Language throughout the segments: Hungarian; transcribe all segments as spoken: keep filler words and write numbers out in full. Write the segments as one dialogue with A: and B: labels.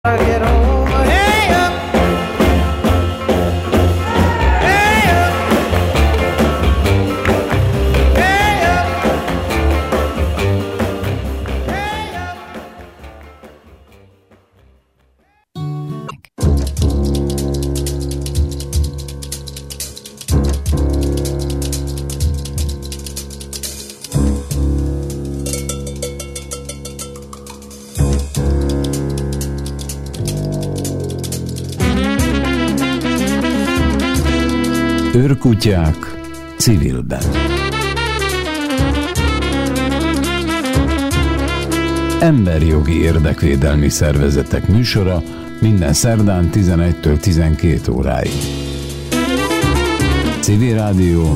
A: Get over, hey up, hey up, hey up, hey up.
B: Őrkutyák civilben. Emberjogi érdekvédelmi szervezetek műsora minden szerdán tizenegytől tizenkét óráig. Civil Rádió.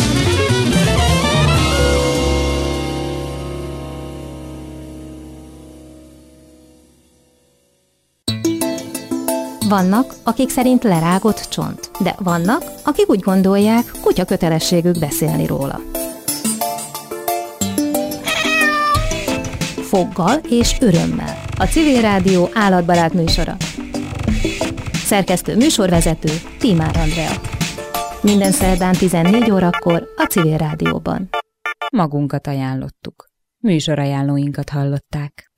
C: Vannak, akik szerint lerágott csont, de vannak, akik úgy gondolják, kutya kötelességük beszélni róla. Foggal és örömmel. A Civil Rádió állatbarát műsora. Szerkesztő műsorvezető Tímár Andrea. Minden szerdán tizennégy órakor a Civil Rádióban.
D: Magunkat ajánlottuk. Műsorajánlóinkat hallották.